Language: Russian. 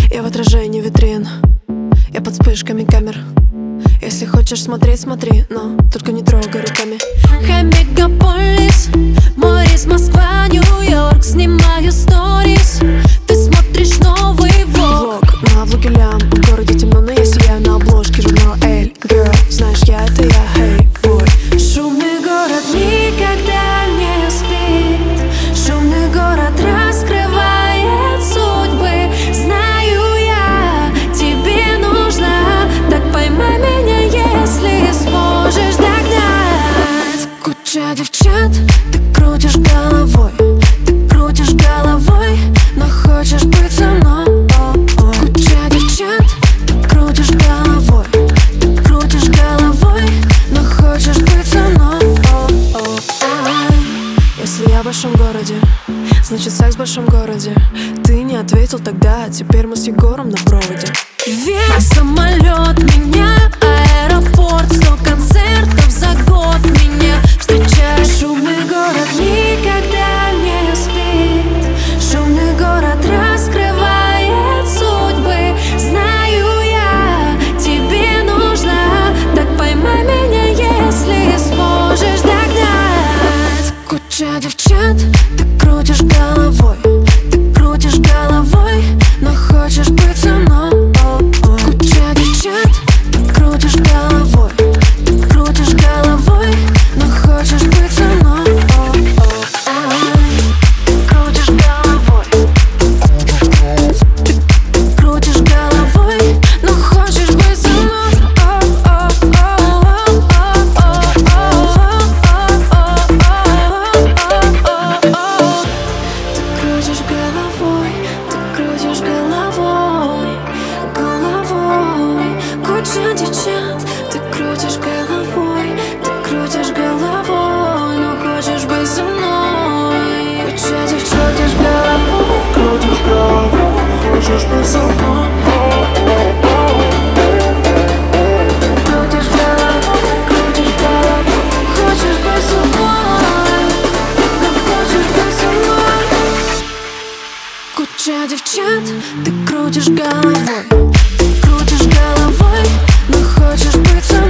Я в отражении витрин, я под вспышками камер. Если хочешь смотреть, смотри, но только не трогай руками. Хай мегаполис, мой рейс Москва, Нью-Йорк. Снимаю сторис, ты смотришь новый влог. На влоге лям, в городе темно, но я сияю на обложке журнала Эль. Girl, знаешь, я это я, hey, boy. Шумный город никогда не спит. Шумный город раскрывает судьбы. Знаю я, тебе нужно. Так поймай меня, если сможешь догнать. Куча девчат, ты крутишь головой. Ты крутишь головой, но хочешь быть со мной. Куча девчат, ты крутишь головой. Ты крутишь головой, но хочешь быть со мной. Если я в большом городе, значит секс в большом городе. Ты не ответил тогда, а теперь мы с Егором на проводе. Вверх самолет меня, аэропорт, 100 концертов за год меня встречает. Шумный город Никогда не спит. Шумный город раскрывает судьбы. Знаю я, тебе нужно. Так поймай меня, если сможешь догнать. Куча девчат, ты крутишь головой. Ты крутишь головой, но хочешь быть со мной. Куча девчат, ты крутишь головой. Ты крутишь головой, но хочешь быть со мной. Ты крутишь головой. Ты крутишь головой, но хочешь быть со мной. Ты крутишь головой, ты крутишь головой, головой. Куча девчат, ты крутишь головой, ты крутишь головой, но хочешь быть со мной. Куча девчат, Крутишь головой, хочешь быть со мной. крутишь головой, хочешь быть со мной, но хочешь быть со мной. Куча девчат, ты крутишь головой, ты крутишь головой, но хочешь быть со мной.